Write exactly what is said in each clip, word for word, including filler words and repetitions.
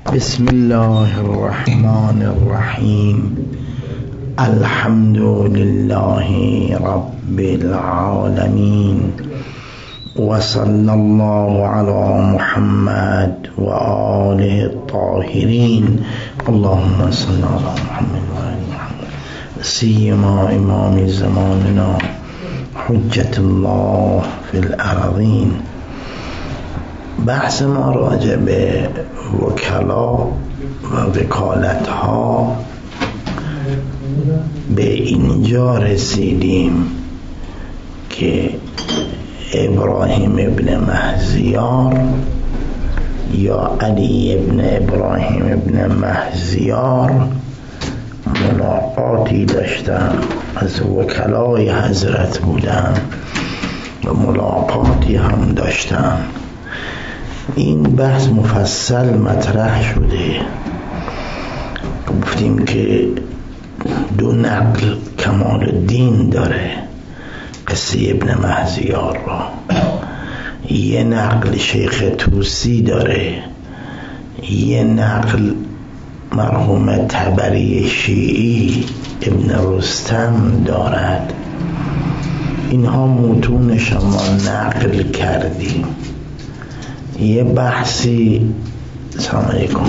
بسم الله الرحمن الرحیم. الحمد لله رب العالمین و صلی الله علی محمد و آله الطاهرین. اللهم صل علی محمد و آل محمد سیما امام زماننا حجت الله فی الارضین. بحث ما راجع به وکلا و وکالت ها به اینجا رسیدیم که ابراهیم ابن مهزیار یا علی ابن ابراهیم ابن مهزیار ملاقاتی داشتن، از وکلای حضرت بودن و ملاقاتی هم داشتن. این بحث مفصل مطرح شده. گفتیم که دو نقل کمال الدین داره قصه ابن مهزیار را، یه نقل شیخ توسی داره، یه نقل مرحوم طبری شیعی ابن رستم دارد. اینها متونش ما نقل کردیم. یه بحثی سلام علیکم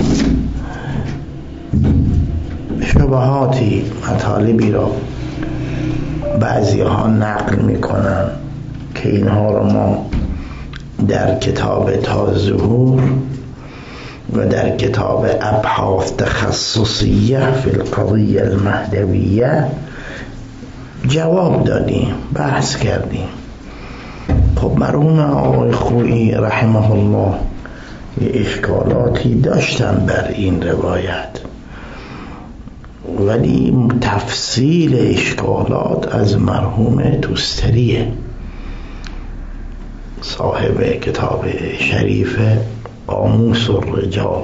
شبهاتی مطالبی را بعضی ها نقل میکنن که اینها را ما در کتاب تا ظهور و در کتاب ابحاث تخصصیه فی القضیه المهدویه جواب دادیم، بحث کردیم. خب مرحوم آقای خویی رحمه الله یه اشکالاتی داشتن بر این روایت، ولی تفصیل اشکالات از مرحوم توستریه صاحب کتاب شریف قاموس الرجال.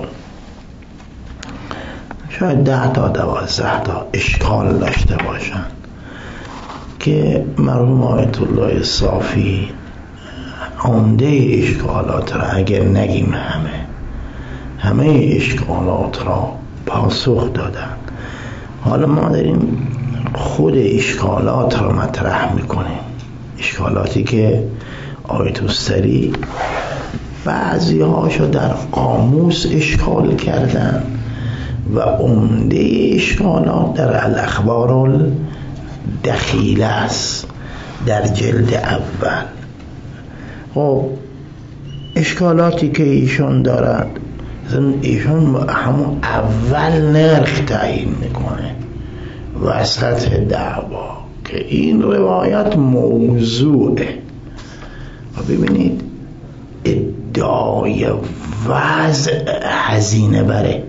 شاید ده تا دوازده تا اشکال داشته باشن که مرحوم آیت الله صافی عمده اشکالات را، اگر نگیم همه همه اشکالات را پاسخ دادن. حالا ما داریم خود اشکالات را مطرح میکنیم، اشکالاتی که آیت توستری بعضی هاشو در قاموس اشکال کردن و عمده اشکالات در الاخبار الدخیله است در جلد اول. خب اشکالاتی که ایشون دارد، ایشون همون اول نرخ تعیین میکنه وسط دعوا که این روایت موضوعه. و ببینید ادعای وضع هزینه بره،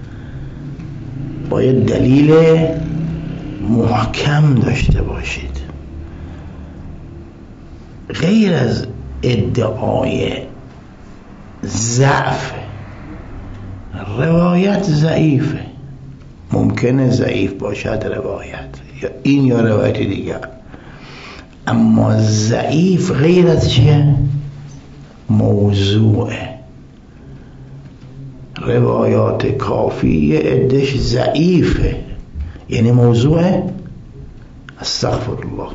باید دلیل محکم داشته باشید. غیر از ادعای ضعف، روایت ضعیفه، ممکنه ضعیف باشد روایت، یا این یا روایت دیگر، اما ضعیف غیر از چیه؟ موضوعه. روایات کافی عدش ضعیفه، یعنی موضوعه. استغفر الله.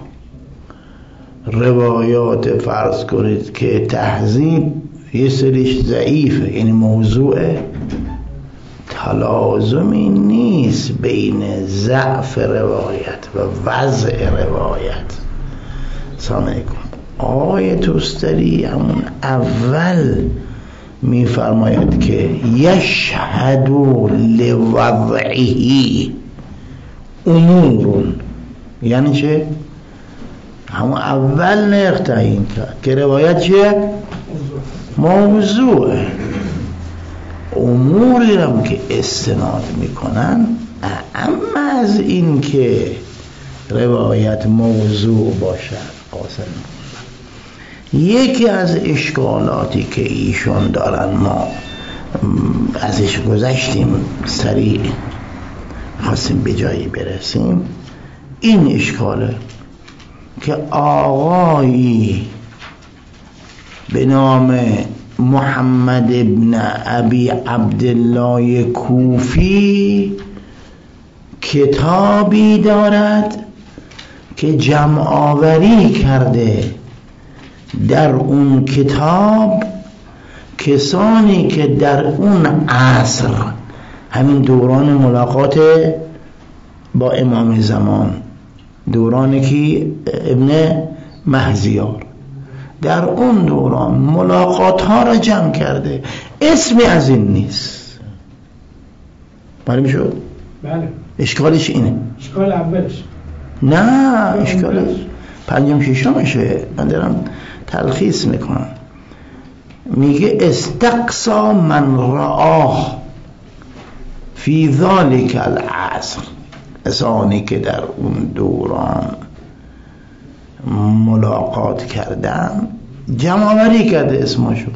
روایات فرض کنید که تهذیب یه سریش ضعیفه، یعنی موضوعه. تلازمی نیست بین ضعف روایت و وضع روایت. سلام علیکم. آیت توستری همون اول میفرماید که یشهد لوضعه امورون، یعنی چه؟ همون اول نرخ تعیین کرد که روایت چیه؟ موضوعه. اموری هم که استناد میکنن، اما از این که روایت موضوع باشد قاصد میکنن. یکی از اشکالاتی که ایشون دارن ما ازش گذشتیم، سریع خواستیم به جایی برسیم، این اشکاله که آقایی به نام محمد ابن ابی عبدالله کوفی کتابی دارد که جمع آوری کرده در اون کتاب کسانی که در اون عصر، همین دوران ملاقات با امام زمان، دورانی که ابن مهزیار در اون دوران ملاقات ها را جمع کرده. اسمی از این نیست. معلوم شد؟ بله. اشکالش اینه. اشکال اولش نه، اشکالش پنجم ششمشه. من دارم تلخیص میکنم. میگه استقصا من رآه فی ذالک العصر، کسانی که در اون دوران ملاقات کردن جمع آوری کرده اسمشون،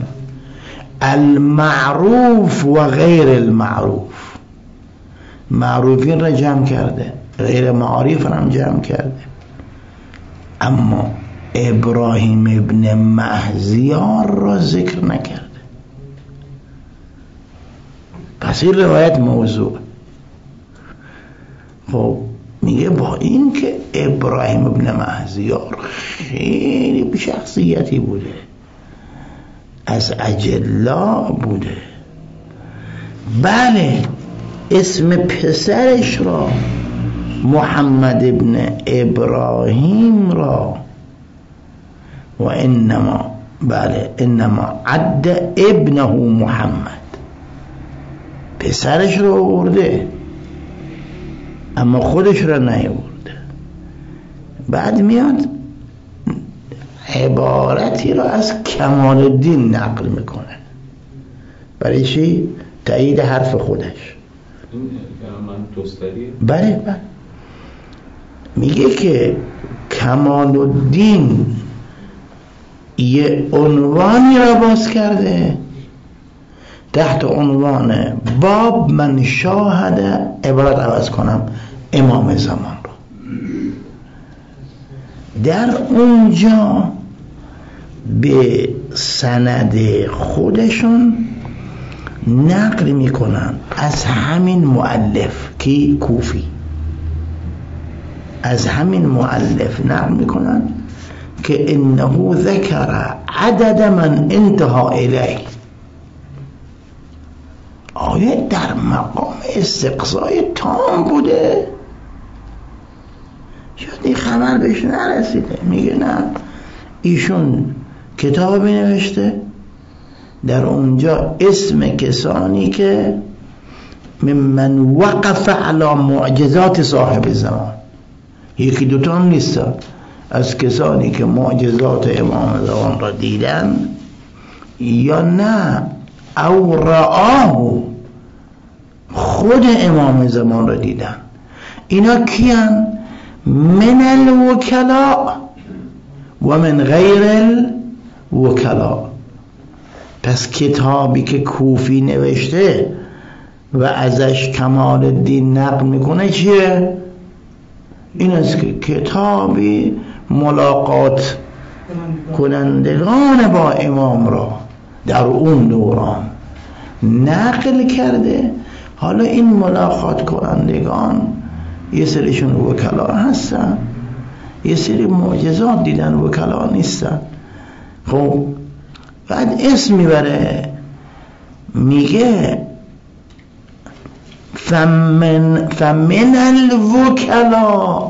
المعروف و غیر المعروف. معروفین را جمع کرده، غیر معروف را هم جمع کرده. اما ابراهیم ابن مهزیار را ذکر نکرده. پس این روایت موضوع. خب میگه با این که ابراهیم ابن مهزیار خیلی شخصیتی بوده، از اجلا بوده، بله اسم پسرش را محمد ابن ابراهیم را و انما بله انما عد ابنه محمد، پسرش رو آورده اما خودش رو نیاورده. بعد میاد عبارتی را از کمال الدین نقل میکنه. برای چی؟ تایید حرف خودش. این من توستریه؟ بله بله. میگه که کمال الدین یه عنوانی را باز کرده تحت عنوان باب من شاهد، عبارت عوض کنم، امام زمان رو. در اونجا به سند خودشون نقل میکنن از همین مؤلف کی کوفی، از همین مؤلف نقل میکنن که انه ذکر عدد من انتهى الیه. آیا در مقام استقصای تام بوده؟ شاید این خبر بهش نرسیده. میگه نه، ایشون کتابی نوشته در اونجا اسم کسانی که ممن وقف علی معجزات صاحب زمان، یکی دوتا هم نیست، از کسانی که معجزات امام زمان را دیدن یا نه او رآه، خود امام زمان را دیدن. اینا کیان؟ من الوکلاء و من غیر الوکلاء. پس کتابی که کوفی نوشته و ازش کمال الدین نقل میکنه چیه؟ این است که کتابی ملاقات کنندگان با امام را در اون دوران نقل کرده. حالا این ملاقات کنندگان یه سریشون وکلا هستن، یه سری معجزات دیدن، وکلا نیستن. خب بعد اسم میبره، میگه فمن فمن الوکلا،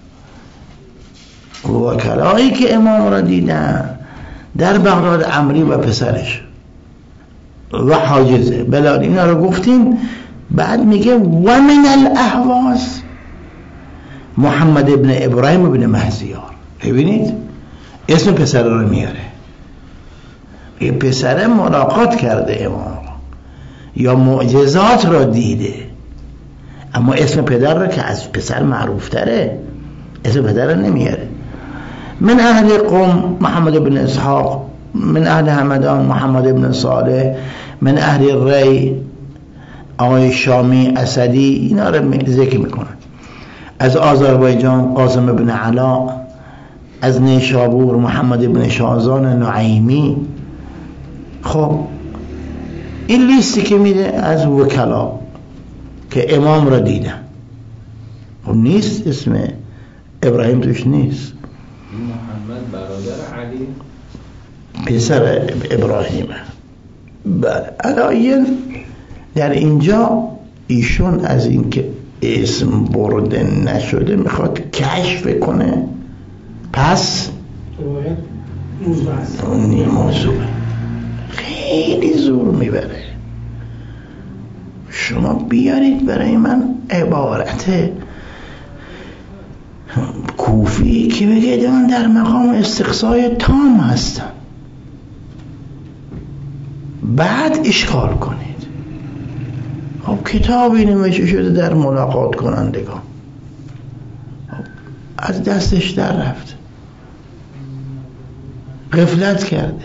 وکلایی که امام را دیدن در بغداد عمری و پسرش و حاجزه بلال، اینا رو گفتیم. بعد میگه و من الاحواز محمد ابن ابراهیم ابن مهزیار. ببینید اسم پسر رو میاره، یه پسر ملاقات کرده امام را یا معجزات را دیده، اما اسم پدر را که از پسر معروف تره اسم پدر را نمیاره. من اهل قم محمد ابن اسحاق، من اهل همدان محمد ابن صالح، من اهل ری آقای شامی اسدی، اینا رو ذکر میکنن. از آذربایجان قاسم ابن علا، از نیشابور محمد ابن شازان نعیمی، خب این لیستی که میده از وکلا که امام را دیدن، خب نیست اسم ابراهیم توش نیست. محمد برادر علی پسر ابراهیمه. بله علایین در اینجا ایشون از اینکه اسم برده نشده میخواد کشف کنه، پس روایت موضوع است. اون موضوع خیلی زور میبره. شما بیارید برای من عبارت کوفی که بگید من در مقام استقصای تام هستم، بعد اشکال کنید. خب کتابی نوشته شده در ملاقات کنندگان، خب از دستش در رفت، غفلت کرده،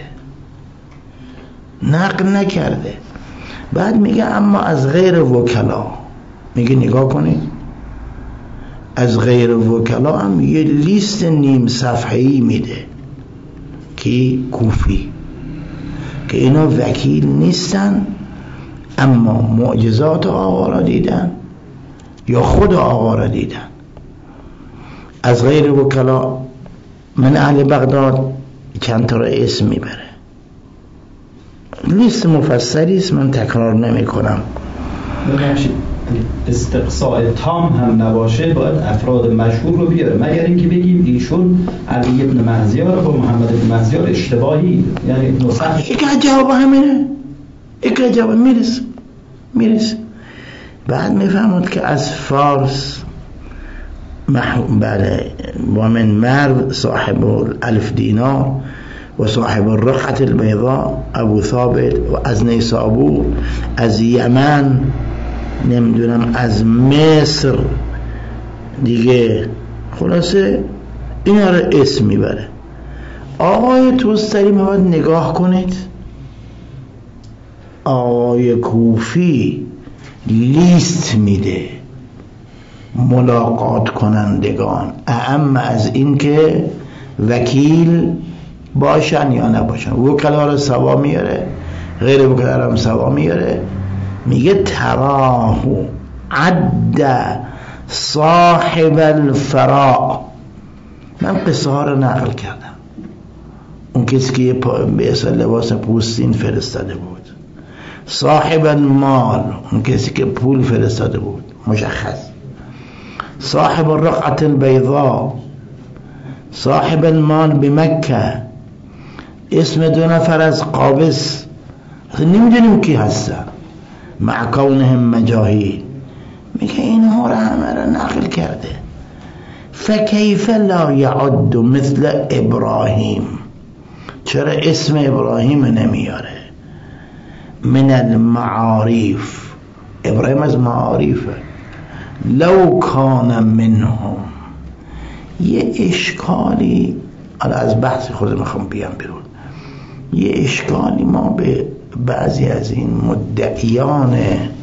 نقل نکرده. بعد میگه اما از غیر وکلا، میگه نگاه کنید از غیر وکلا هم یه لیست نیم صفحه‌ای میده که کوفی که اینا وکیل نیستن اما معجزات آقا را دیدن یا خود آقا را دیدن. از غیر وکلا من اهل بغداد چند تا را اسم میبره، لیست مفصلی است، من تکرار نمی کنم. استقصاء تام هم نباشه باید افراد مشهور رو بیاره، مگر اینکه بگیم ایشون علی ابن مهزیار با محمد ابن مهزیار اشتباهی، یعنی نصح. یک جواب همینه، یک جواب میرس میرس بعد میفهمد که از فارس مح... بله و من مرو صاحب الف دینار و صاحب الرقعة البیضاء ابو ثابت و از نیسابور، از یمن، نمیدونم از مصر دیگه، خلاصه اینا رو اسم میبره. آقای توستری باید نگاه کنید، آقای کوفی لیست میده ملاقات کنندگان، اهم از این که وکیل باشن یا نباشن. وکلا رو سوا میاره، غیر وکلا رو هم سوا میاره. میگه تراه عد صاحب الفراء. من قصه ها رو نقل کردم. اون کسی که به اصل لباس پوستین فرستاده بود، صاحب المال اون کسی که پول فرستاده بود مشخص، صاحب الرقعة البیضاء، صاحب المال بمکه، اسم دو نفر از قابس نمیدونیم کی هستن مع کونهم مجاهیل. میگه اینها را همه را نقل کرده. فکیف لا یعد مثل ابراهیم، چرا اسم ابراهیم نمیاره؟ من المعارف، ابراهیم از معارفه. لو کان منهم، یه اشکالی، الان از بحث خود میخوام بیام بیرون، یه اشکالی ما به بعضی از این مدعیان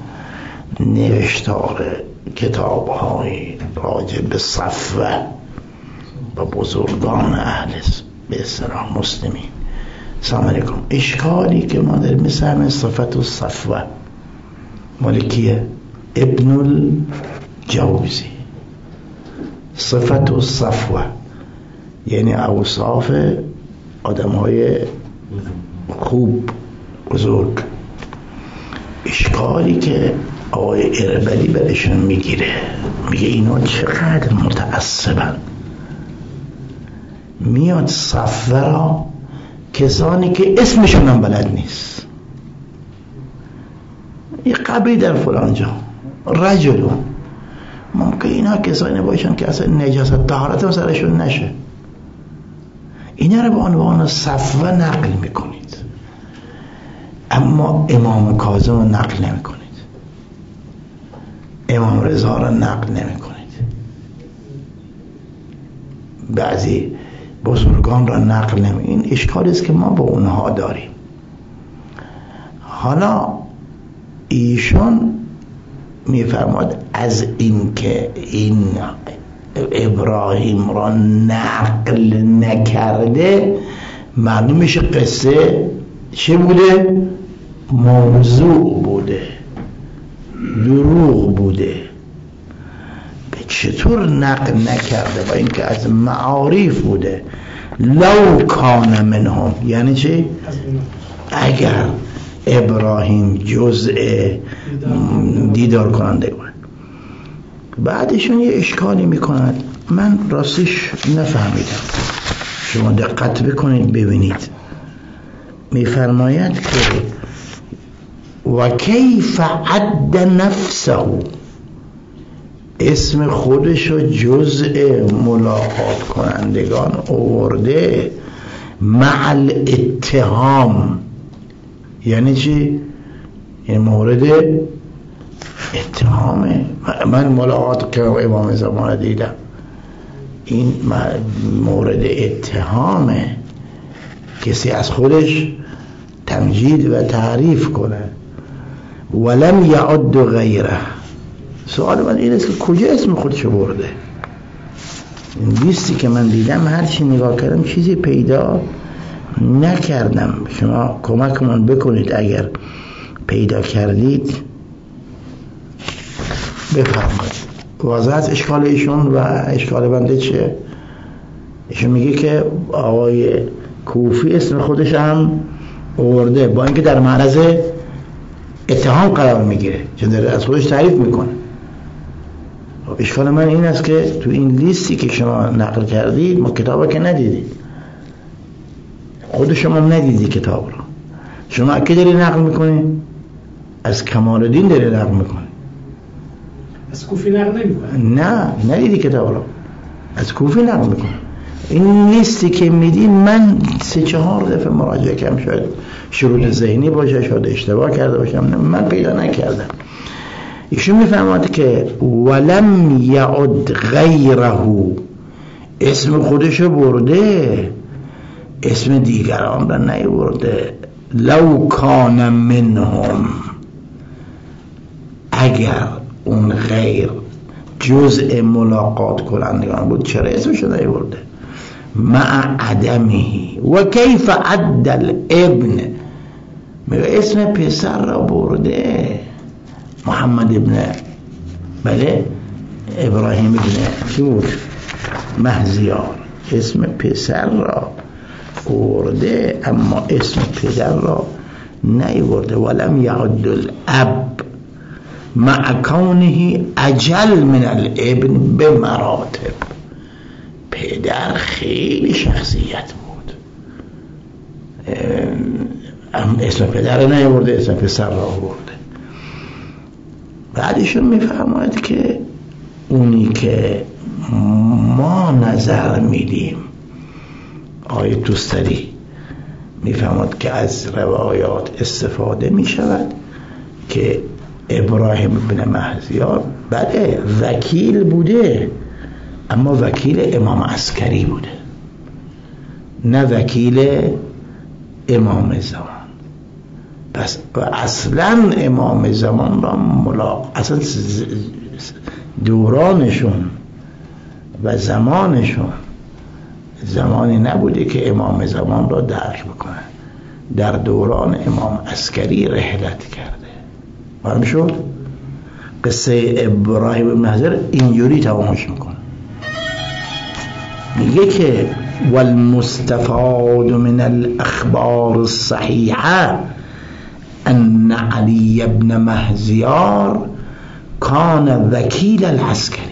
نوشتار کتاب های راجع به صفوه و بزرگان اهل به اصطلاح مسلمین، سلام علیکم، اشکالی که ما در مثل همین صفت و صفوه مالکیه ابن الجوزی، صفت و صفوه یعنی اوصاف آدم های خوب بزرگ. اشکالی که آقای اربلی برشون میگیره، میگه اینا چقدر متعصبن، میاد صفوه را کسانی که اسمشون هم بلد نیست، یه قبری در فلان جا رجلون، ممکن اینا کسانی باشن که اصلا نجاست طهارت هم سرشون نشه، اینا رو به عنوان صفوه نقل میکنید، اما امام کاظم رو نقل نمی کنید، امام رضا رو نقل نمی کنید، بعضی بزرگان را نقل نمی. این اشکالی است که ما با اونها داریم. حالا ایشون میفرماد از این که این ابراهیم را نقل نکرده معلوم میشه قصه چه بوده؟ موضوع بوده، دروغ بوده. به چطور نقل نکرده؟ با اینکه از معارف بوده. لو کان منهم یعنی چی؟ اگر ابراهیم جزء دیدار کننده بود. بعدشون یه اشکالی میکند، من راستش نفهمیدم، شما دقت بکنید ببینید. میفرماید که و کیف عد نفسه، اسم خودشو جزء ملاقات کنندگان آورده مع الاتهام. یعنی چی؟ این مورد اتهامه. من ملاقات که امام زمان دیدم، این مورد اتهامه. کسی از خودش تمجید و تعریف کنه. ولم یعد غیره. سوال من این است که کجا اسم خودشو برده؟ این لیستی که من دیدم هر چی نگاه کردم چیزی پیدا نکردم. شما کمکمون بکنید اگر پیدا کردید بفرمایید. واضح اشکال ایشون و اشکال بنده چه؟ ایشون میگه که آقای کوفی اسم خودش هم آورده با اینکه در معرض اتهام قرار میگیره، چون داره از خودش تعریف میکنه. اشکال من این است که تو این لیستی که شما نقل کردید ما کتابا که ندیدید، خود شما ندیدی کتاب رو. شما اکی داری نقل میکنی؟ از کمال الدین داری نقل میکنی؟ از کوفی نقل نمیکنی؟ نه، ندیدی کتاب رو، از کوفی نقل میکنی. این لیستی که میدی من سه چهار دفعه مراجعه کردم، شاید شروط ذهنی باشه، شاید اشتباه کرده باشم، من پیدا نکردم. ایشون میفهمد که ولم یعد غیره، اسم خودشو برده، اسم دیگران را نیورده. لو کان منهم، اگر اون غیر جزء ملاقات کنندگان بود چرا اسمشو نیورده؟ مع عدمه. و کیف عد الابن، میگه اسم پسر را برده، محمد ابن بله ابراهیم ابن کی بود؟ مهزیار. اسم پسر را برده اما اسم پدر را نیورده. ولم یعد الاب مع کونه اجل من الابن به مراتب. پدر خیلی شخصیت بود، اسم پدر را نیورده، اسم پسر را برده. بعدشون میفرماید که اونی که ما نظر میدیم، آیه توستری میفرماید که از روایات استفاده میشود که ابراهیم بن مهزیار بله وکیل بوده، اما وکیل امام عسکری بوده، نه وکیل امام زمان. پس اصلا امام زمان را ملاق اصلا دورانشون و زمانشون زمانی نبوده که امام زمان را درک بکنه. در دوران امام عسکری رحلت کرده. معلوم شد؟ قصه ابراهیم بن مهزیار اینجوری تمامش میکنه، میگه که والمستفاد من الاخبار الصحیحه ان علی بن مهزیار کان وکیل العسکری،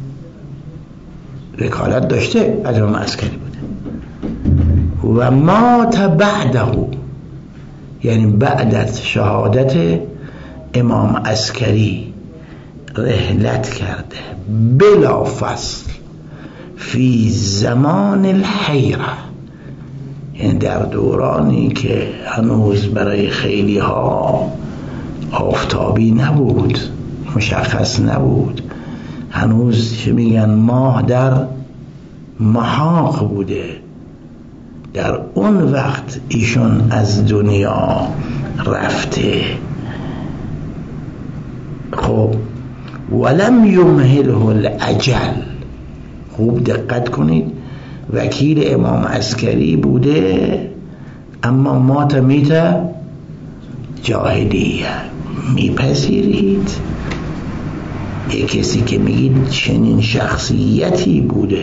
وکالت داشته از امام عسکری بوده. و مات بعده، یعنی بعد از شهادت امام عسکری رحلت کرده بلا فصل فی زمان الحیره، یعنی در دورانی که هنوز برای خیلی ها آفتابی نبود، مشخص نبود، هنوز چه میگن ماه در محاق بوده. در اون وقت ایشون از دنیا رفته. خب ولم یمهله الاجل، خوب دقت کنید، وکیل امام عسکری بوده اما مات میت جاهلیه. میپذیرید یک کسی که میگید چنین شخصیتی بوده،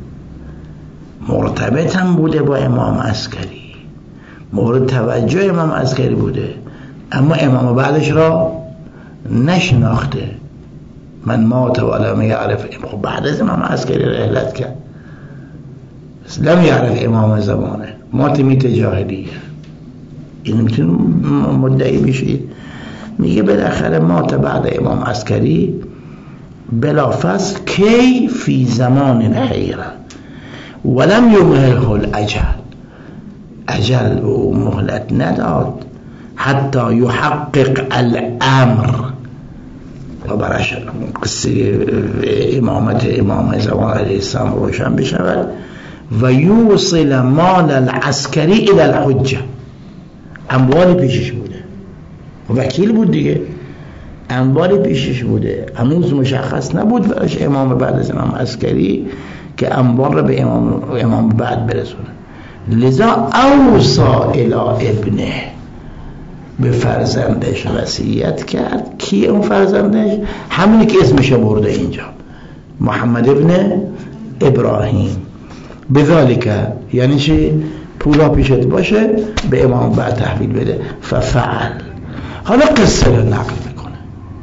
مرتبط هم بوده با امام عسکری، مورد توجه امام عسکری بوده، اما امام بعدش را نشناخته؟ من مات و لم یعرف، خب بعد از امام عسکری رحلت کرد، لم یعرف امام زمانه، مات میت جاهلیه. این میتونه مدعی بشید. میگه بالاخره مات بعد امام عسکری بلا فصل کی فی زمان حیره ولم یمهله الاجل، اجل و مهلت نداد حتی یحقق الامر و برش قصه امامت امام زمان علیه السلام روشن بشود و یوصل مال العسکری الى الحجه. اموال پیشش بوده، وکیل بود دیگه، اموال پیشش بوده، هنوز مشخص نبود براش امام بعد از امام عسکری که اموال را به امام, امام بعد برسونه. لذا اوصا الی ابنه، به فرزندش وصیت کرد. کی اون فرزندش؟ همونی که اسمش برده اینجا، محمد ابن ابراهیم. بذالک یعنی چی؟ پولا پیشت باشه به امام بعد تحویل بده. ففعل. حالا قصه رو نقل میکنه.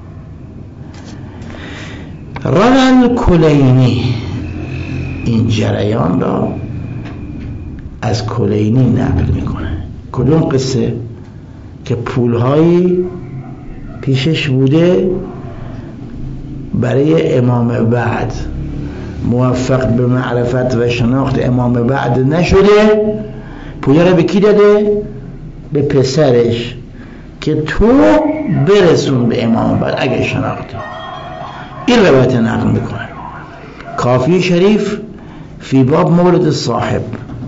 روى الکلینی، این جریان را از کلینی نقل میکنه. کدوم قصه؟ که پولهایی پیشش بوده برای امام بعد، موفق به معرفت و شناخت امام بعد نشده، پوله رو به کی داده؟ به پسرش که تو برسون به امام بعد اگه شناخته. این روایت نقل میکنه. کافی شریف فی باب مولد صاحب،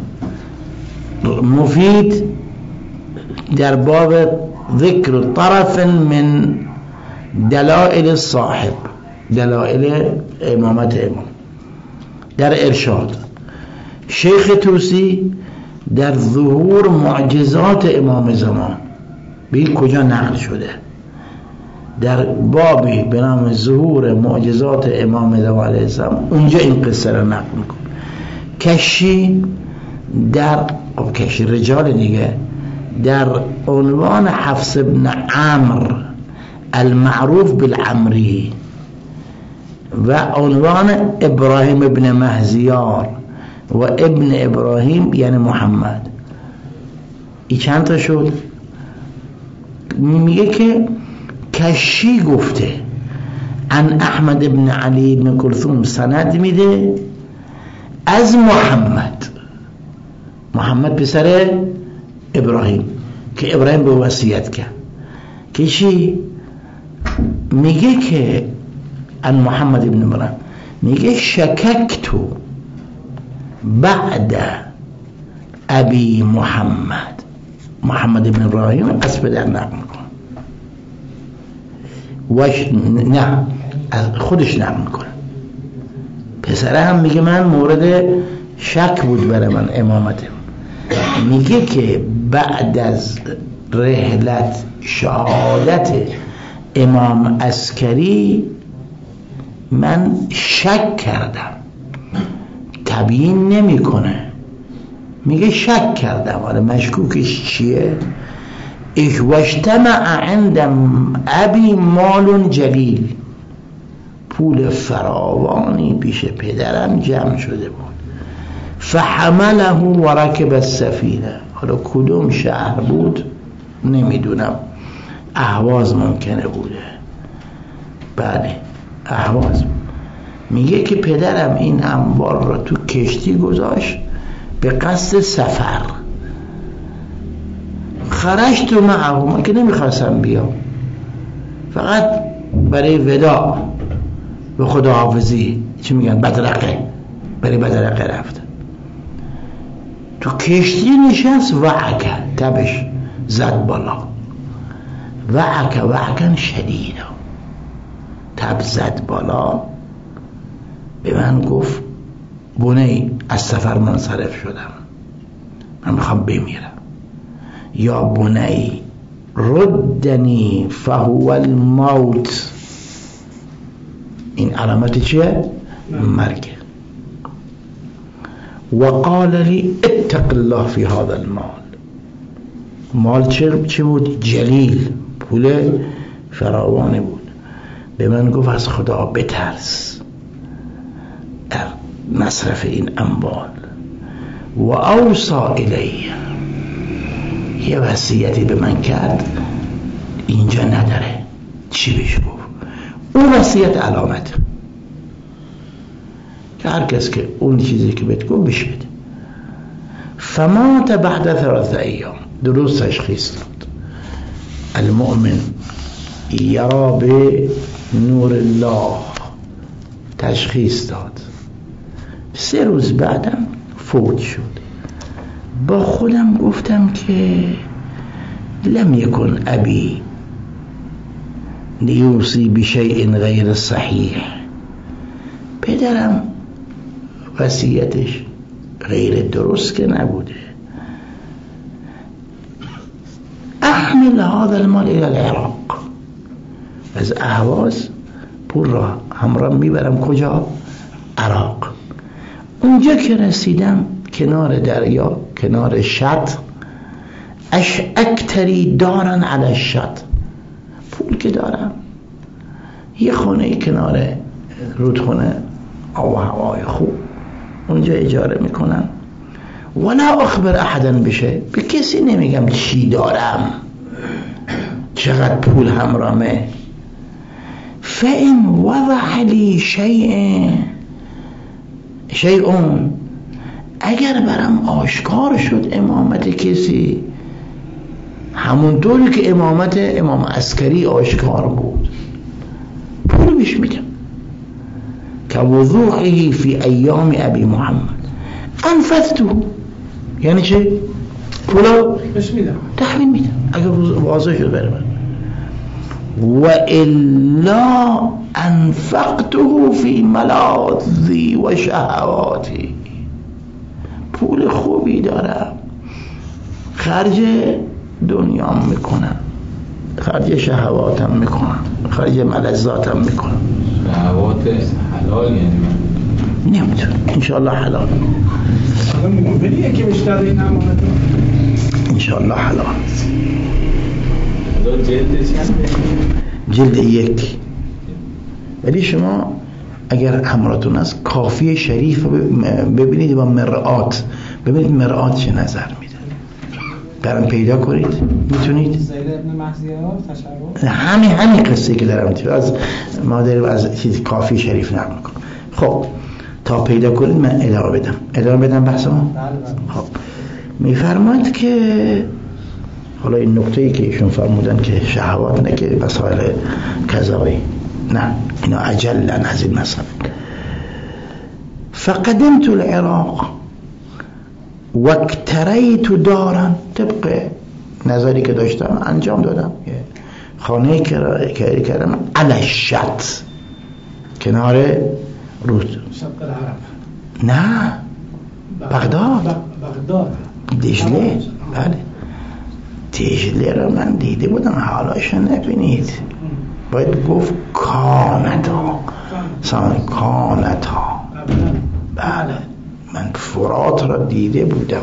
مفید در باب ذکر طرف من دلائل صاحب، دلائل امامت امام، در ارشاد. شیخ توسی در ظهور معجزات امام زمان، به کجا نقل شده؟ در بابی به نام ظهور معجزات امام زمان علیه السلام، اونجا این قصه را نقل میکن. کشی در کشی رجال دیگه در عنوان حفص ابن عمرو المعروف بالعمری و عنوان ابراهیم ابن مهزیار و ابن ابراهیم یعنی محمد، این چند تا شد؟ میگه که کشی گفته عن احمد ابن علی ابن کلثوم سند میده از محمد، محمد پسر ابراهیم که ابراهیم به وصیت کرد. کشی میگه که عن محمد ابن ابراهیم، میگه شککتو بعد ابی محمد، محمد ابن ابراهیم از پدر نقل میکنه، وش نه از خودش نقل میکنه. پسره هم میگه من مورد شک بود برای من امامته. میگه که بعد از رحلت شهادت امام عسکری من شک کردم، تبیین نمیکنه، میگه شک کردم. حالا مشکوکش چیه؟ اش واجتمع عندم ابی مال جلیل، پول فراوانی پیش پدرم جمع شده بود. فحمله و رکب السفینه، حالا کدوم شهر بود نمیدونم، اهواز ممکنه بوده. بله اهواز. میگه که پدرم این انبار را تو کشتی گذاشت به قصد سفر. خرجت معه، من که نمیخواستم بیام، فقط برای وداع به خداحافظی، چی میگن، بدرقه، برای بدرقه رفت. تو کشتی نشست، وعکه، تبش زد بالا، وعکه وعکن شدید، تب زد بالا. به من گفت بنی از سفر منصرف شدم، من میخوام بمیرم. یا بنی ردنی فهو الموت. این علامت چیه؟ مرگ. و قال لی اتق الله فی هذا المال. مال چه بود؟ جلیل، پول فراوانی بود. به من گفت از خدا بترس در مصرف این اموال. و اوصا الیه، یه وصیتی به من کرد اینجا نداره. چی بهش گفت؟ اون وصیت علامت که هر کس که اون چیزی که بهت گفت بشه بده. فمات بعد ثلاث ایام، درست تشخیص داد. المؤمن یرا به نور الله، تشخیص داد. سه روز بعدم فوت شد. با خودم گفتم که لم یکن ابی لیوصی بشیء غیر صحیح. پدرم وصیتش غیر درست که نبوده. احمل هذا المال الى العراق، از اهواز پول را همراه میبرم کجا؟ عراق. اونجا که رسیدم کنار دریا، کنار شط، اش اکتری دارن علی الشط، پول که دارم یه خانه کنار رودخونه، آب و هوای خوب، اونجا اجاره میکنم. ولا اخبر احدا بشه، به کسی نمیگم چی دارم، چقدر پول همرامه. فإن وضع لی شیء شیئون، اگر برم آشکار شد امامت کسی، همونطوری که امامت امام عسکری آشکار بود، پول بهش میدم. که وضوعه فی ایام ابی محمد انفذته، یعنی چه؟ پولا بهش میدم، تحویل میدم اگر واضح شد برای من. و الا انفقته فی ملاذی و شهواتی، پول خوبی دارم، خرج دنیام میکنم، خرج شهواتم میکنم، خرج ملذاتم میکنم. شهوات حلال یعنی نمیتونم انشاءالله حلال. حالا مقابلیه که بیشتر این امانت انشاءالله حلال. جلد چند؟ جلد یک. ولی شما اگر همراهتون است کافی شریف ببینید و مرآت ببینید مرآت چه نظر میده. برام پیدا کنید، میتونید. زید ابن مهزیار تشرف همین همین قصه که دارم میگم از ما داریم از چیز کافی شریف نقل میکنم. خب تا پیدا کنید من ادامه بدم ادامه بدم بحثمون. خب میفرماید که حالا این نکته‌ای که ایشون فرمودن که شهوات نه که مسائل قضایی، نه اینا اجلا از این مسئله. فقدمت العراق واکتریت دارا، طبق نظری که داشتم انجام دادم، خانه کرایه کردم علی الشط، کنار رود. شط العرب؟ نه بغداد. بغداد دجله. بله دجله رو من دیده بودم، حالاشو نبینید. باید گفت کانتا سان کانتا. بله من فرات را دیده بودم.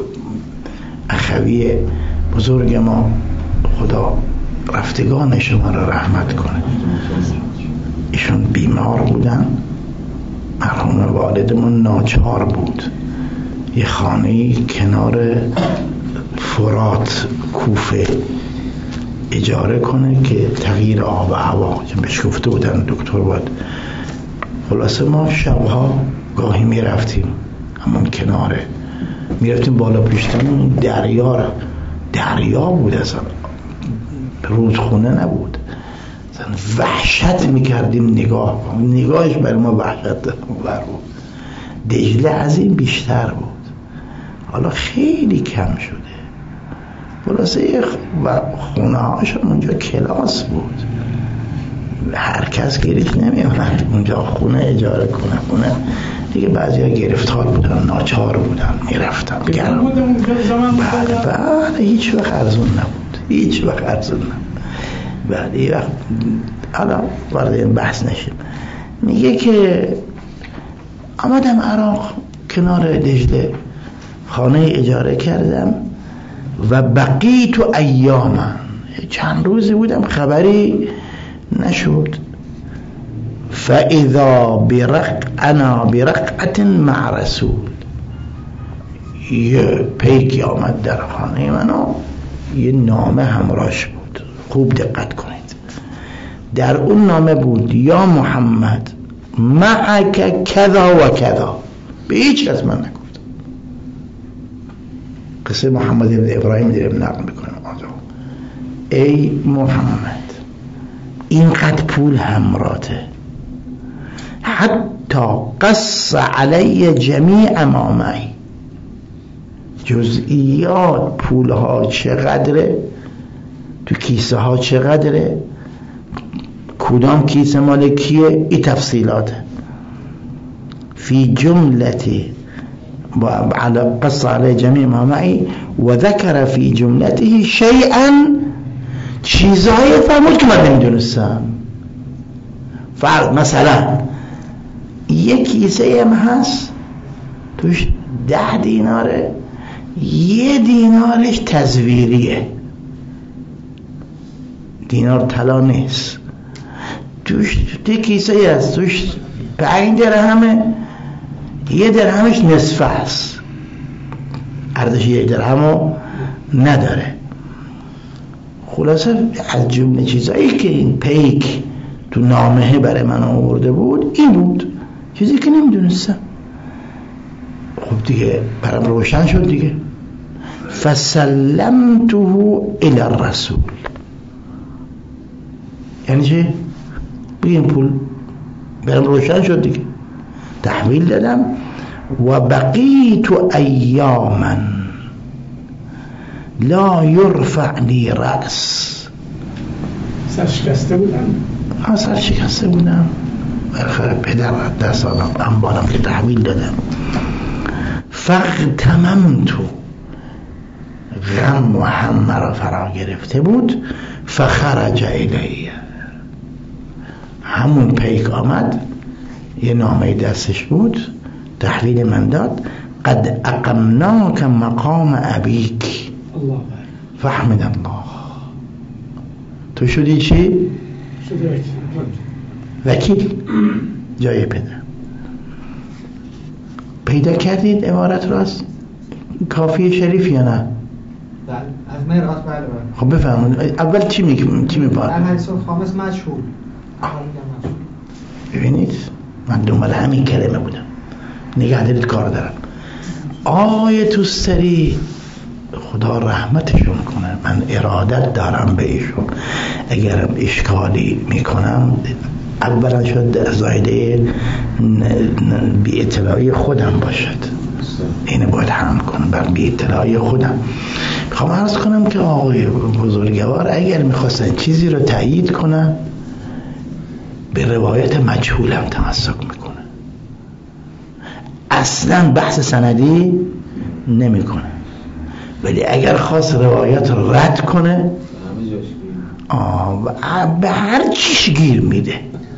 اخوی بزرگ ما خدا رفتگان شما را رحمت کنه، ایشون بیمار بودن، مرحوم والدمون ناچار بود یه خانه کنار فرات کوفه اجاره کنه که تغییر آب و هوا، چون بهش گفته بودن دکتر باید. خلاصه ما شبها گاهی میرفتیم همون کناره، میرفتیم بالا پیشتمون دریا دریا بود، اصلا رودخونه نبود، اصلا وحشت میکردیم نگاه نگاهش برای ما وحشت بود. دجله از این بیشتر بود، حالا خیلی کم شده. خلاصه و خونه هاشون اونجا کلاس بود، هر کس گریش نمیومد اونجا خونه اجاره کنه، خونه دیگه بعضیا گرفتار بودن، ناچار بودن، میرفتن گرم. بله بله هیچ وقت ارزون نبود، هیچ وقت ارزون نبود. بله یه وقت حالا وارد این بحث نشیم. میگه که آمدم عراق، کنار دجله خانه اجاره کردم و بقیت ایاما، چند روزی بودم خبری نشد. فاذا برق انا برقعت مع رسول، یه پیکی آمد در خانه منو، یه نامه همراهش بود. خوب دقت کنید، در اون نامه بود یا محمد معک کذا و کذا. به هیچ کس من نگفتم. قصه محمد ابن ابراهیم داریم نقل میکنم. ای محمد اینقدر پول همراته، حتی قص علی جمیع ما معی، جزئیات پولها چقدره، تو کیسه ها چقدره، کدام کیسه مال کیه، ای تفصیلاته. فی جملتی قص علی جمیع ما معی و ذکر فی جملته شیئا، چیزایی فرمود که من نمیدونستم. فرض مثلا یک کیسه هم هست توش ده دیناره، یه دینارش تزویریه، دینار طلا نیست. توش تی کیسه هست توش پنج درهمه، یه درهمش نصفه هست، ارزش یه درهمو نداره. خلاصه از جمله چیزایی که این پیک تو نامه برای من آورده بود این بود، چیزی که نمیدونستم. خب دیگه برام روشن شد دیگه. فسلمته الی الرسول، یعنی چی؟ بگیم پول برام روشن شد دیگه، تحویل دادم. و بقیت ایاما لا یرفع لی رأس، سر شکسته بودم ها سر شکسته بودم برخواه پدر دست آدم انبارم که تحویل دادم. فاغتممتو، غم و هم مرا فرا گرفته بود. فخرج الیه، همون پیک آمد، یه نامه دستش بود، تحویل من داد. قد اقمناک مقام ابیک فحمد الله، تو شدی چی؟ شده وکیل جای پدر. پیدا کردید عبارت راست کافی شریف یا نه؟ بله از مرات بله بله. خب بفهمون اول چی میگم چی میپاد؟ در حدیث خامس مجهول. ببینید من دنبال همین کلمه بودم، نگه دارید کار دارم. آقای توستری خدا رحمتشون کنه، من ارادت دارم به ایشون، اگرم اشکالی میکنم اولا شد زایده بی اطلاعی خودم باشد، اینه باید هم کنم بر بی اطلاعی خودم. میخوام عرض کنم که آقای بزرگوار اگر میخواستن چیزی رو تایید کنن به روایت مجهول هم تمسک میکنه، اصلا بحث سندی نمیکنه. ولی اگر خواست روایت رو رد کنه آه به هر چیش گیر میده.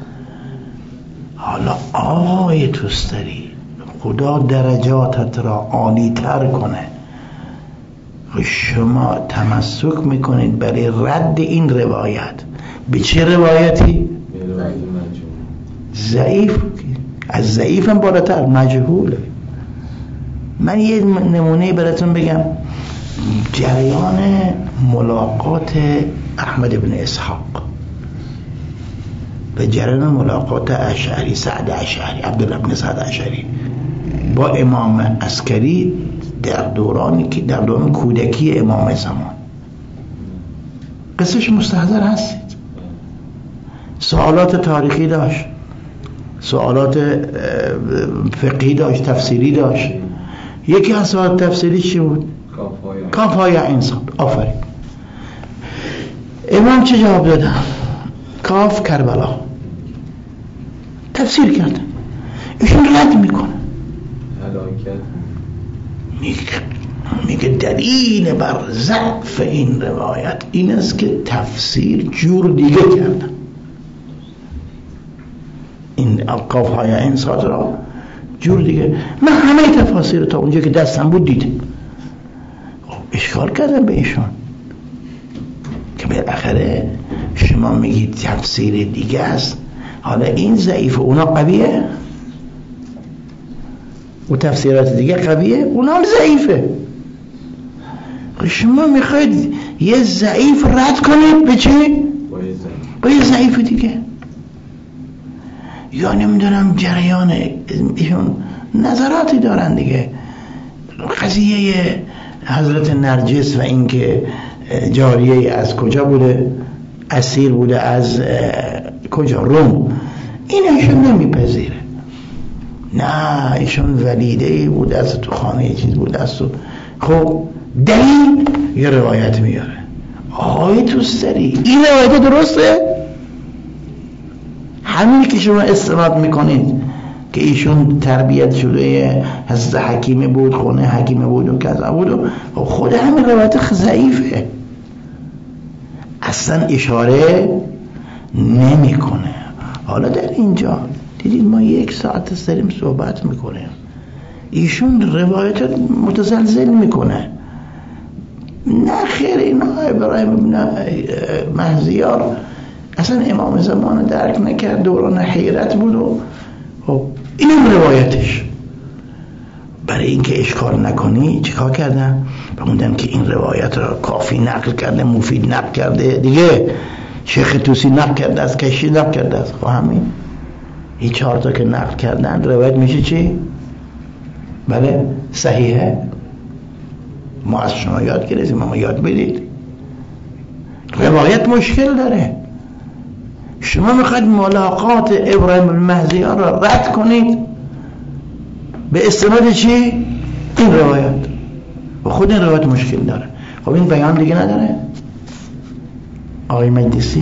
حالا آقای توستری خدا درجاتت را عالی تر کنه، شما تمسک میکنید برای رد این روایت. به چه روایتی؟ ضعیف، از ضعیف هم بالاتر مجهوله. من یه نمونه براتون بگم، جریان ملاقات احمد بن اسحاق و جریان ملاقات اشعری سعد اشعری عبدالله بن سعد اشعری با امام عسکری در دورانی که در دوران کودکی امام زمان، قصهش مستحضر هستید. سوالات تاریخی داشت، سوالات فقهی داشت، تفسیری داشت. یکی از سوالات تفسیری چی بود؟ کافای انسان. آفرین. امام چه جواب دادن؟ کاف کربلا. تفسیر کردن. ایشون رد میکنه فلاکت میگه میگه دلیل بر ضعف این روایت این است که تفسیر جور دیگه کردن، این قاف های این سات را جور دیگه. من همه تفاسیر تا اونجا که دستم بود دیدم، اشکال کردم به ایشون که بالاخره شما میگید تفسیر دیگه است، حالا این ضعیف اونا قویه و تفسیرات دیگه قویه اونا هم ضعیفه. شما میخواید یه ضعیف رد کنید به چی؟ با یه ضعیف دیگه. یا نمیدونم جریان ایشون نظراتی دارن دیگه. قضیه حضرت نرجس و اینکه جاریه از کجا بوده، اسیر بوده از کجا، روم، این ایشون نمیپذیره. نه ایشون ولیده بوده از تو خانه چیز بوده است. خب دلیل یه روایت میاره، آقای توستری این روایت درسته؟ همین که شما استناد میکنید که ایشون تربیت شده حضرت حکیم بود، خونه حکیم بود و کذا بود و خود همین روایت ضعیفه، اصلا اشاره نمیکنه. حالا در اینجا دیدید ما یک ساعت است داریم صحبت میکنیم، ایشون روایت متزلزل میکنه. نه خیر، اینا ابراهیم ابن مهزیار اصلا امام زمان درک نکرد، دوران حیرت بود و خب اینم روایتش. برای اینکه اشکال نکنی چیکار کردن؟ بموندن که این روایت را کافی نقل کرده، مفید نقل کرده دیگه، شیخ توسی نقل کرده از کشی نقل کرده است. خب همین این چهار تا که نقل کردن روایت میشه چی؟ بله صحیحه. ما از شما یاد گرفتیم، ما یاد بدید. روایت مشکل داره. شما میخواید ملاقات ابراهیم المهدیان را رد کنید به استناد چی؟ این روایت. و خود این روایت مشکل داره. خب این بیان دیگه نداره؟ آقای مجلسی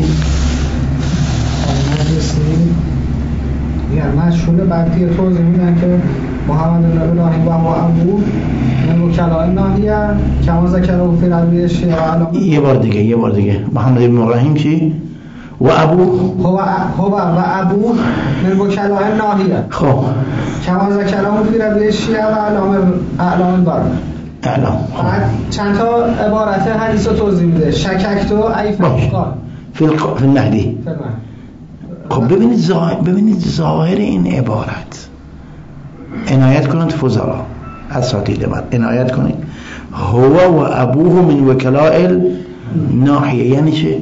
میگن مشهوره بعد دیگه توضیح میدن که محمد بن ابراهیم و ابو من وکلاء ناحیه کما ذکره فی روی شیعه علامه. یه بار دیگه یه بار دیگه محمد بن ابراهیم چی؟ و ابو هو هو و ابو من وکلاء ناحیه خب کما ذکره فی روی شیعه و علامه اعلام بر اعلام. بعد چند تا عبارت حدیث رو توضیح میده. شکک تو ای فقال فی الق... فی النهدی. خب ببینید ظاهر ببینید ظاهر این عبارت، عنایت کنید فضلا اساتید من عنایت کنید. هو و ابوه من وکلاء الناحیه یعنی چه؟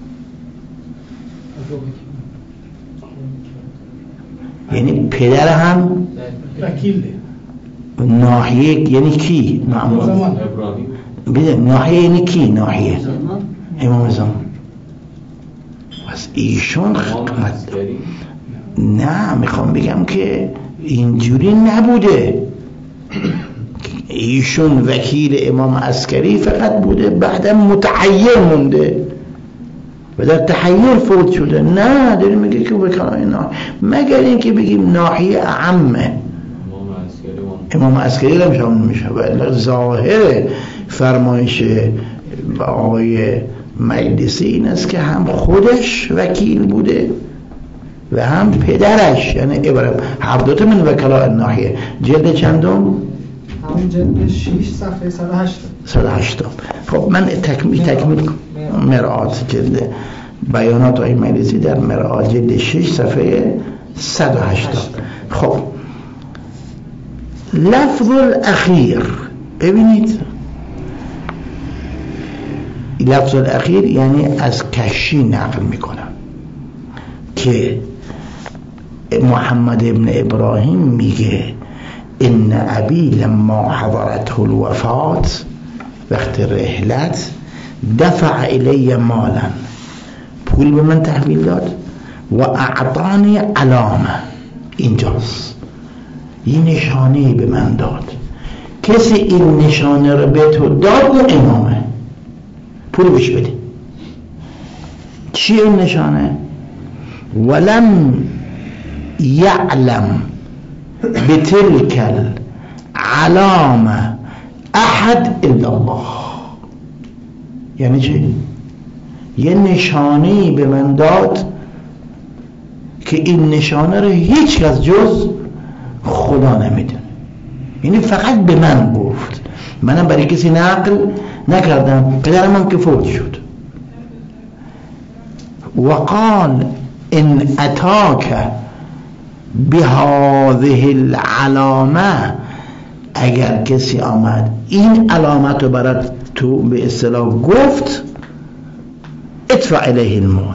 یعنی پدر هم وکیل ناحیه یعنی کی؟ معمول بده ناحیه یعنی کی؟ ناحیه امام زمان. پس ایشون خدمت نه میخوام بگم که اینجوری نبوده. ایشون وکیل امام عسکری فقط بوده، بعدم متحیر مونده و در تحیر فوت شده. نه داریم میگه که وکلای ناحیه، مگر اینکه بگیم ناحیه اعمه امام عسکری هم شامل میشه. و ظاهر فرمایش آقای مجلسی این است که هم خودش وکیل بوده و هم پدرش، یعنی ابراهیم، هر دوتا من وکلاء الناحیه. جلد چندم؟ همون جلد شش صفحه صد و هشتاد. صد و هشتاد. خب من تکمیل تکمیل مرآت جلد بیانات آقای مجلسی در مرآت جلد شش صفحه صد و هشتاد. خب لفظ الاخیر ببینید، لفظ الاخیر یعنی از کشی نقل میکنم که محمد ابن ابراهیم میگه ان ابی لما حضرته الوفات، وقت رحلت، دفع الی مالا، پول به من تحویل داد، و اعطانی علامه، اینجاست یه نشانه به من داد. کسی این نشانه رو به تو داد امامه، پول بهش بده. چی این نشانه؟ ولم یعلم بتلک علامه احد الا الله. یعنی چی؟ یه نشانه‌ای به من داد که این نشانه رو هیچ کس جز خدا نمیدونه، یعنی فقط به من گفت، منم برای کسی نقل نکردم، پدرم هم که فوت شد. وقال ان اتاک بهذه العلامه، اگر کسی آمد این علامت رو برات تو به اصطلاح گفت، ادفع الیه المال.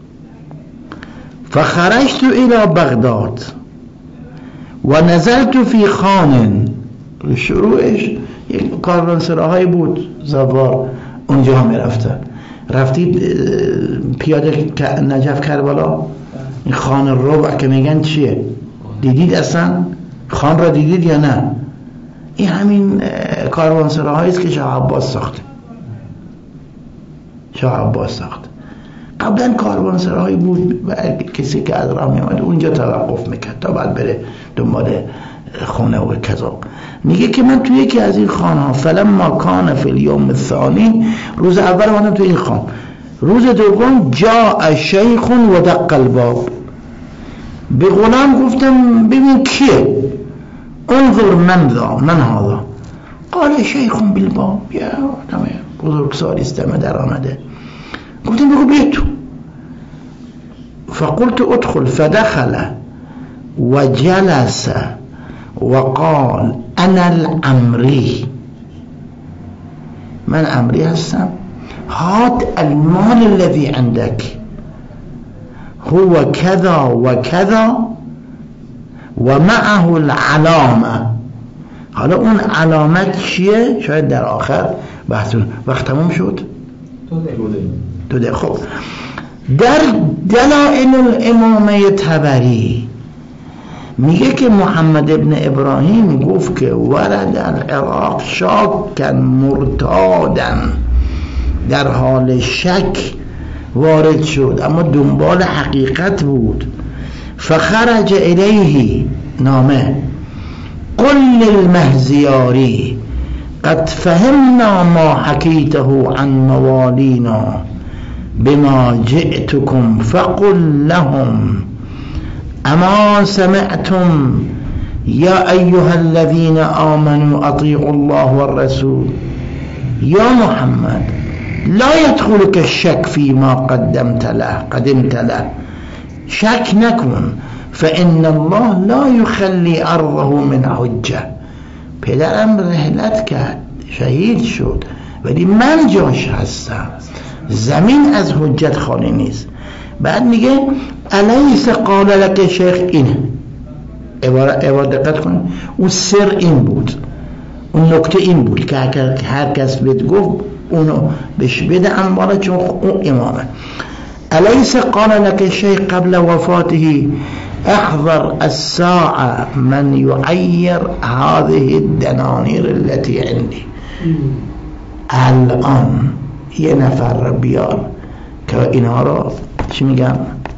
فخرجت الى بغداد و نزلت فی خان. شروعش یک کاروانسراهایی بود زوار، اونجا هم رفتن. رفتید پیاده نجف کربلا، این خان الربع که میگن چیه؟ دیدید اصلا؟ خان را دیدید یا نه؟ این همین کاروانسراهایی است که شاه عباس ساخته. شاه عباس ساخته. قبلا کاروانسراهایی بود و کسی که از راه میامد اونجا توقف میکرد تا بعد بره دنبال خونه و کذا. میگه که من توی یکی از این خانها، فلما کان فی الیوم الثانی، روز اول اومدم تو این خان، روز دوم جاء شیخ و دق الباب، به غلام گفتم ببین کیه؟ انظر من ذا من هذا، قال شیخ بالباب، یا آدم بزرگسالی است در آمده. گفتم بگو بیا تو. فقلت ادخل، فدخل و جلس وقال انا العمری، من عمری هستم، هات المال الذي عندك هو كذا وكذا ومعه العلامه. حالا اون علامت چیه؟ شاید در آخر بحثون. وقت تموم شد؟ تو ده. خب در دلائل الامامه طبری میگه که محمد ابن ابراهیم گفت که ورد العراق شاکا مرتادا، در حال شک وارد شد اما دنبال حقیقت بود. فخرج الیه نامه قل للمهزیاری قد فهمنا ما حکیته عن موالینا بما جئتكم فقل لهم اما سمعتم یا ایها الذین آمنوا اطیعوا الله والرسول یا محمد لا يدخلك الشك فيما قدمت له قدمت له، شک نکن، فإن الله لا يخلي أرضه من حجة. پدرم رحلت کرد، شهید شد، ولی من جاش هستم، زمین از حجت خالی نیست. بعد میگه الیس قال لك شیخ، این عبارت دقت کن، اون سر این بود، اون نکته این بود که هر کس بهت گفت اونو بهش بده اموالا، چون اون امامه. الیس قال لك شیخ قبل وفاته احضر الساعة من يعير هذه الدنانير التي عندي. الان یه نفر بیار که اینها رو چی میگم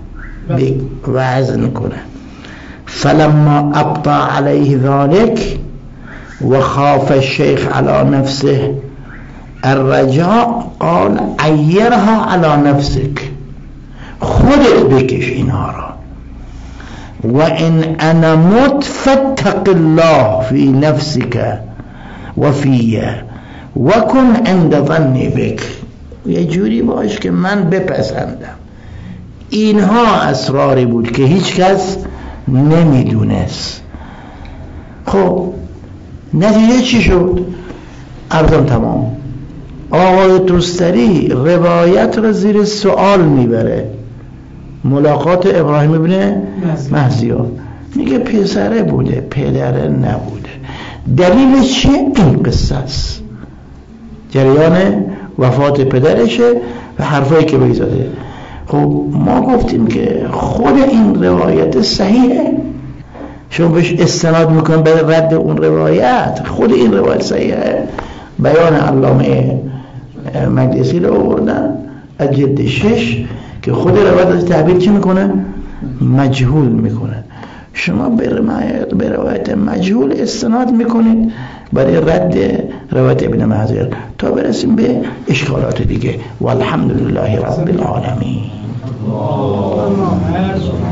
وزن کنه. فلما ابطا عليه ذلك وخاف الشيخ على نفسه الرجاء قال عيرها على نفسك، خودت بکش اینها را. و ان انا مت فاتق الله في نفسك و فیه و کن عند ظنی بک، یه جوری باش که من بپسندم. اینها اسراری بود که هیچ کس نمیدونست. خب نتیجه چی شد؟ عرضم تمام. آقای توستری روایت را زیر سوال میبره. ملاقات ابراهیم ابن مهزیار، میگه پسره بوده پدره نبوده. دلیل چیه؟ این قصه است، جریان وفات پدرشه و حرفایی که بیزاده. خب ما گفتیم که خود این روایت صحیحه، شما بهش استناد میکنم به رد اون روایت. خود این روایت صحیحه، بیان علامه مجلسی رو آوردن از جلد شش که خود روایت از تعبیر چی میکنه؟ مجهول میکنه. شما به روایت مجهول استناد میکنید برای رد روایت ابن مهزیر تا برسیم به اشکالات دیگه. والحمدلله رب العالمین.